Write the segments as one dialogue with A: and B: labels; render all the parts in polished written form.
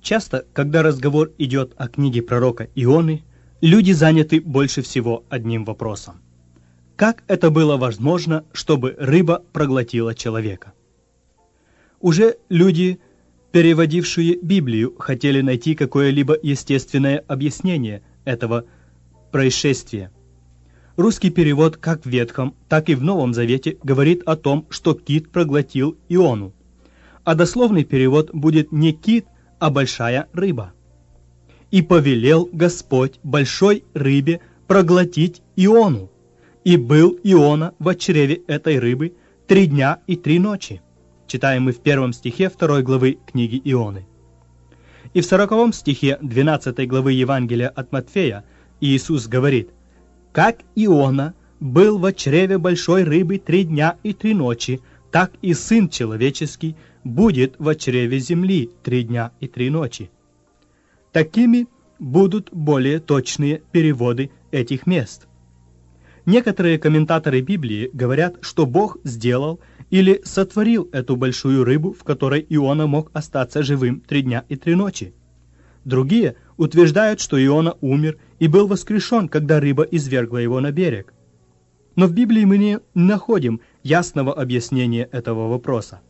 A: Часто, когда разговор идет о книге пророка Ионы, люди заняты больше всего одним вопросом. Как это было возможно, чтобы рыба проглотила человека? Уже люди, переводившие Библию, хотели найти какое-либо естественное объяснение этого происшествия. Русский перевод как в Ветхом, так и в Новом Завете говорит о том, что кит проглотил Иону. А дословный перевод будет не кит, а большая рыба. «И повелел Господь большой рыбе проглотить Иону, и был Иона в чреве этой рыбы 3 дня и 3 ночи». Читаем мы в 1 стихе 2 главы книги Ионы. И в 40 стихе 12 главы Евангелия от Матфея Иисус говорит: «Как Иона был во чреве большой рыбы 3 дня и 3 ночи, так и Сын Человеческий будет во чреве земли 3 дня и 3 ночи». Такими будут более точные переводы этих мест. Некоторые комментаторы Библии говорят, что Бог сделал или сотворил эту большую рыбу, в которой Иона мог остаться живым 3 дня и 3 ночи. Другие утверждают, что Иона умер и был воскрешен, когда рыба извергла его на берег. Но в Библии мы не находим ясного объяснения этого вопроса.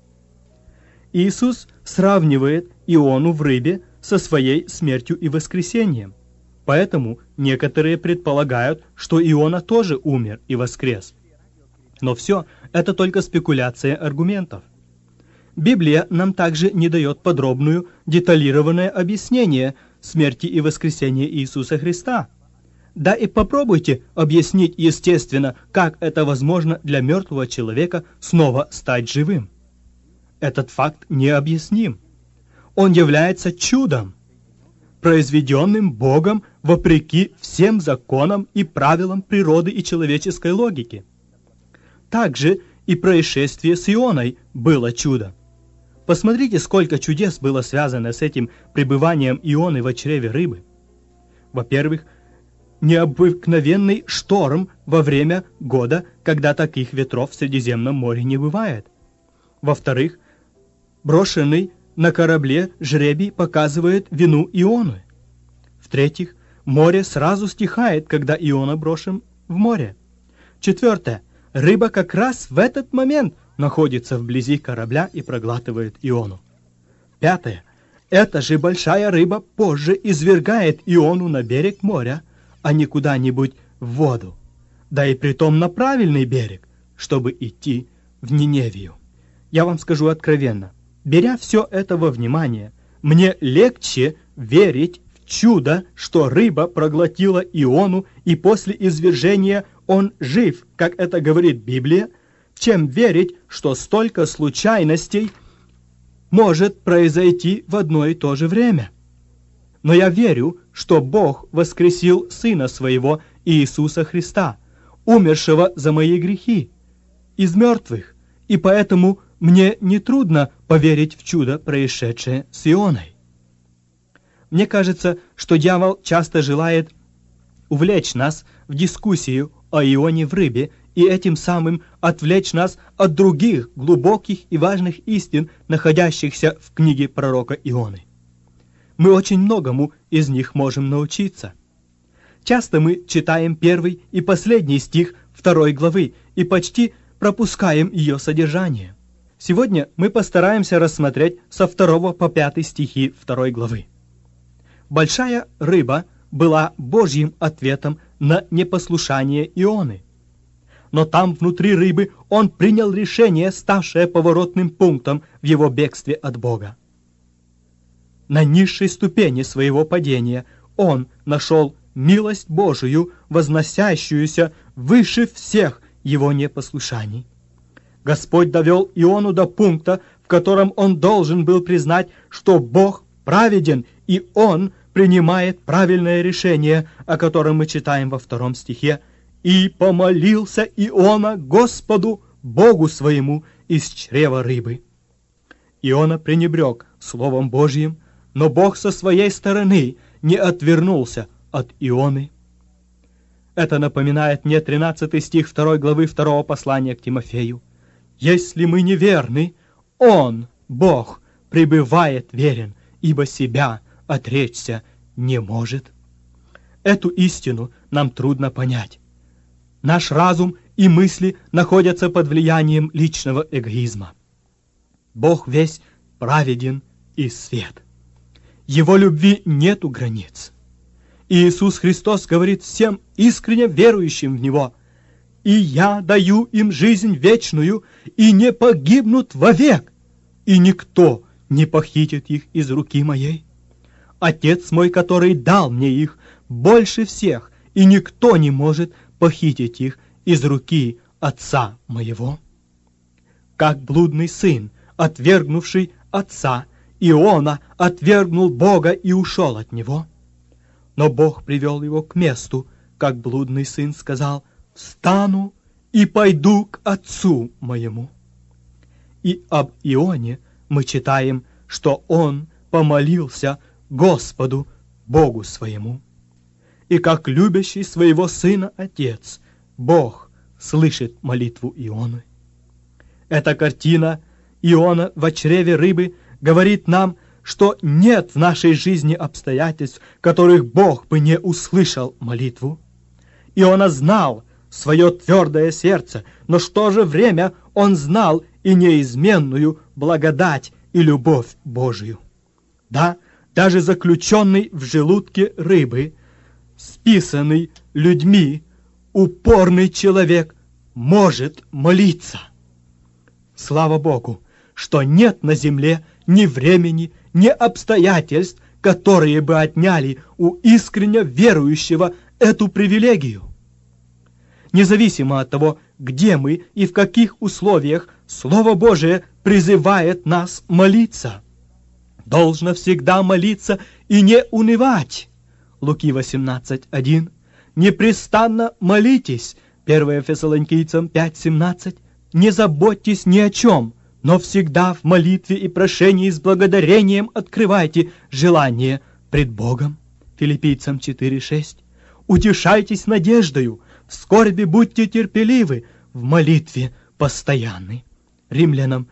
A: Иисус сравнивает Иону в рыбе со своей смертью и воскресением. Поэтому некоторые предполагают, что Иона тоже умер и воскрес. Но все это только спекуляция аргументов. Библия нам также не дает подробную, деталированное объяснение смерти и воскресения Иисуса Христа. Да и попробуйте объяснить естественно, как это возможно для мертвого человека снова стать живым. Этот факт необъясним. Он является чудом, произведенным Богом вопреки всем законам и правилам природы и человеческой логики. Также и происшествие с Ионой было чудо. Посмотрите, сколько чудес было связано с этим пребыванием Ионы во чреве рыбы. Во-первых, необыкновенный шторм во время года, когда таких ветров в Средиземном море не бывает. Во-вторых, брошенный на корабле жребий показывает вину Ионы. В-третьих, море сразу стихает, когда Иона брошен в море. Четвертое, рыба как раз в этот момент находится вблизи корабля и проглатывает Иону. Пятое, эта же большая рыба позже извергает Иону на берег моря, а не куда-нибудь в воду, да и притом на правильный берег, чтобы идти в Ниневию. Я вам скажу откровенно, беря все это во внимание, мне легче верить в чудо, что рыба проглотила Иону, и после извержения он жив, как это говорит Библия, чем верить, что столько случайностей может произойти в одно и то же время. Но я верю, что Бог воскресил Сына Своего Иисуса Христа, умершего за мои грехи, из мертвых, и поэтому мне нетрудно поверить в чудо, происшедшее с Ионой. Мне кажется, что дьявол часто желает увлечь нас в дискуссию о Ионе в рыбе и этим самым отвлечь нас от других глубоких и важных истин, находящихся в книге пророка Ионы. Мы очень многому из них можем научиться. Часто мы читаем 1 и последний стих 2 главы и почти пропускаем ее содержание. Сегодня мы постараемся рассмотреть со 2 по 5 стихи 2 главы. Большая рыба была Божьим ответом на непослушание Ионы. Но там, внутри рыбы, он принял решение, ставшее поворотным пунктом в его бегстве от Бога. На низшей ступени своего падения он нашел милость Божию, возносящуюся выше всех его непослушаний. Господь довел Иону до пункта, в котором он должен был признать, что Бог праведен, и он принимает правильное решение, о котором мы читаем во 2 стихе. «И помолился Иона Господу, Богу своему, из чрева рыбы». Иона пренебрег Словом Божьим, но Бог со своей стороны не отвернулся от Ионы. Это напоминает мне 13 стих 2 главы 2 послания к Тимофею. «Если мы неверны, Он, Бог, пребывает верен, ибо себя отречься не может. Эту истину нам трудно понять. Наш разум и мысли находятся под влиянием личного эгоизма. Бог весь праведен и свет. Его любви нету границ. И Иисус Христос говорит всем искренне верующим в Него: «И я даю им жизнь вечную, и не погибнут вовек, и никто не похитит их из руки моей. Отец мой, который дал мне их, больше всех, и никто не может похитить их из руки Отца моего». Как блудный сын, отвергнувший Отца, Иона отвергнул Бога и ушел от Него. Но Бог привел его к месту, как блудный сын сказал: «Встану и пойду к Отцу моему». И об Ионе мы читаем, что он помолился Господу Богу своему. И как любящий своего сына Отец, Бог слышит молитву Ионы. Эта картина Иона в чреве рыбы говорит нам, что нет в нашей жизни обстоятельств, в которых Бог бы не услышал молитву. Иона знал свое твердое сердце, но в то же время он знал и неизменную благодать и любовь Божию. Да, даже заключенный в желудке рыбы, списанный людьми, упорный человек может молиться. Слава Богу, что нет на земле ни времени, ни обстоятельств, которые бы отняли у искренне верующего эту привилегию. Независимо от того, где мы и в каких условиях, Слово Божие призывает нас молиться. Должно всегда молиться и не унывать. Луки 18:1. Непрестанно молитесь. 1 Фессалоникийцам 5:17. Не заботьтесь ни о чем, но всегда в молитве и прошении с благодарением открывайте желание пред Богом. Филиппийцам 4:6. Утешайтесь надеждою, в скорби будьте терпеливы, в молитве постоянны. Римлянам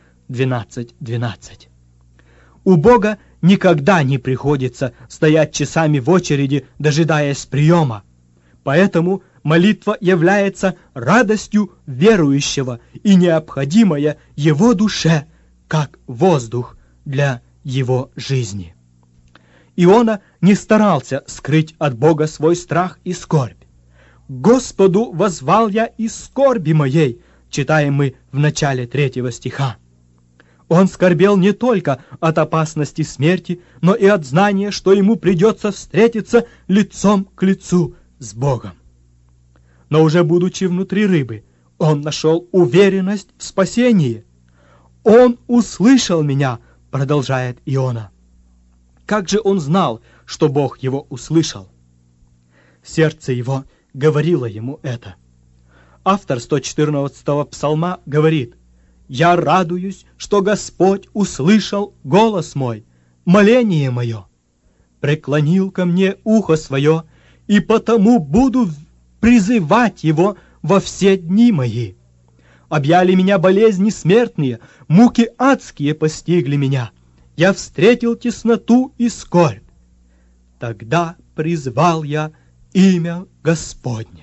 A: 12:12. У Бога никогда не приходится стоять часами в очереди, дожидаясь приема. Поэтому молитва является радостью верующего и необходимая его душе, как воздух для его жизни. Иона не старался скрыть от Бога свой страх и скорбь. «Господу воззвал я из скорби моей», читаем мы в начале 3 стиха. Он скорбел не только от опасности смерти, но и от знания, что ему придется встретиться лицом к лицу с Богом. Но уже будучи внутри рыбы, он нашел уверенность в спасении. «Он услышал меня», продолжает Иона. Как же он знал, что Бог его услышал? Сердце его говорило ему это. Автор 114-го псалма говорит: «Я радуюсь, что Господь услышал голос мой, моление мое, преклонил ко мне ухо свое, и потому буду призывать его во все дни мои. Объяли меня болезни смертные, муки адские постигли меня. Я встретил тесноту и скорбь. Тогда призвал я имя Господне».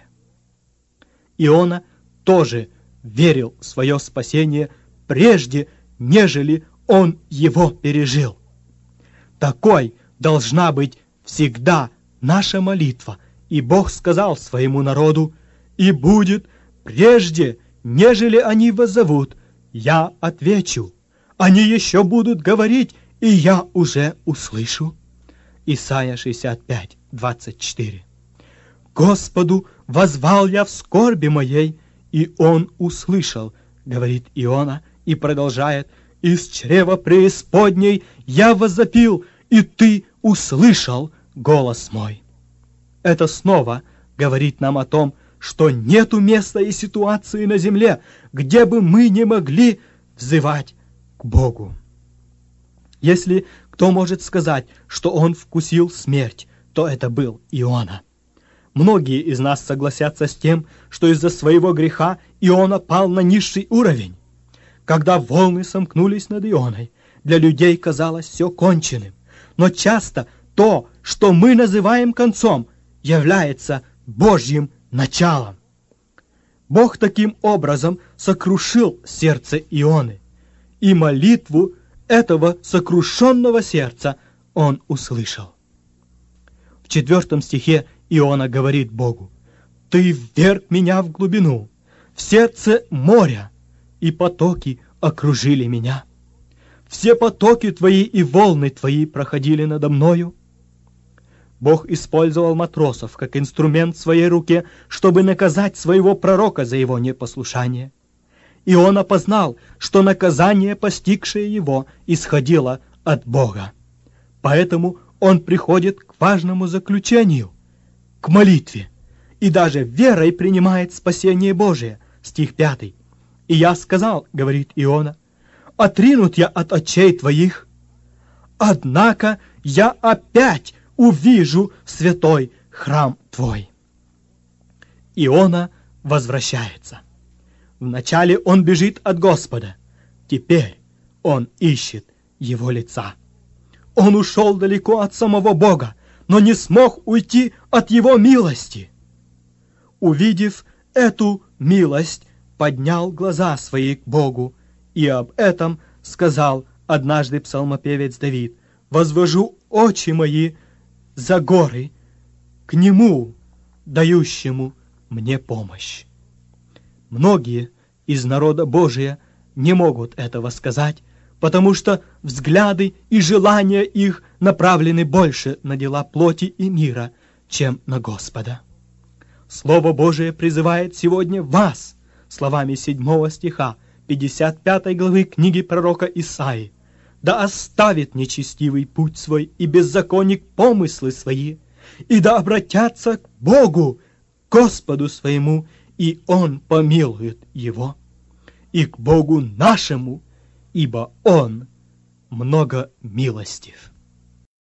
A: Иона тоже верил в свое спасение прежде, нежели он его пережил. Такой должна быть всегда наша молитва. И Бог сказал своему народу: «И будет прежде, нежели они воззовут, я отвечу. Они еще будут говорить, и я уже услышу». Исайя 65:24. «Господу воззвал я в скорби моей, и Он услышал», говорит Иона, и продолжает: «Из чрева преисподней я возопил, и Ты услышал голос мой». Это снова говорит нам о том, что нету места и ситуации на земле, где бы мы не могли взывать к Богу. Если кто может сказать, что он вкусил смерть, то это был Иона. Многие из нас согласятся с тем, что из-за своего греха Иона пал на низший уровень. Когда волны сомкнулись над Ионой, для людей казалось все конченным. Но часто то, что мы называем концом, является Божьим началом. Бог таким образом сокрушил сердце Ионы, и молитву этого сокрушенного сердца он услышал. В 4 стихе Иона говорит Богу: «Ты вверг меня в глубину, в сердце моря, и потоки окружили меня. Все потоки твои и волны твои проходили надо мною». Бог использовал матросов как инструмент в своей руке, чтобы наказать своего пророка за его непослушание. И он опознал, что наказание, постигшее его, исходило от Бога. Поэтому он приходит к важному заключению, к молитве, и даже верой принимает спасение Божие. Стих 5. «И я сказал, — говорит Иона, — отринут я от очей твоих, однако я опять увижу святой храм твой». Иона возвращается. Вначале он бежит от Господа, теперь он ищет его лица. Он ушел далеко от самого Бога, но не смог уйти от его милости. Увидев эту милость, поднял глаза свои к Богу, и об этом сказал однажды псалмопевец Давид: «Возвожу очи мои за горы, к Нему, дающему мне помощь». Многие из народа Божия не могут этого сказать, потому что взгляды и желания их направлены больше на дела плоти и мира, чем на Господа. Слово Божие призывает сегодня вас словами 7 стиха 55 главы книги пророка Исаии: «Да оставит нечестивый путь свой и беззаконник помыслы свои, и да обратятся к Богу, Господу своему, и Он помилует его, и к Богу нашему, ибо Он много милостив».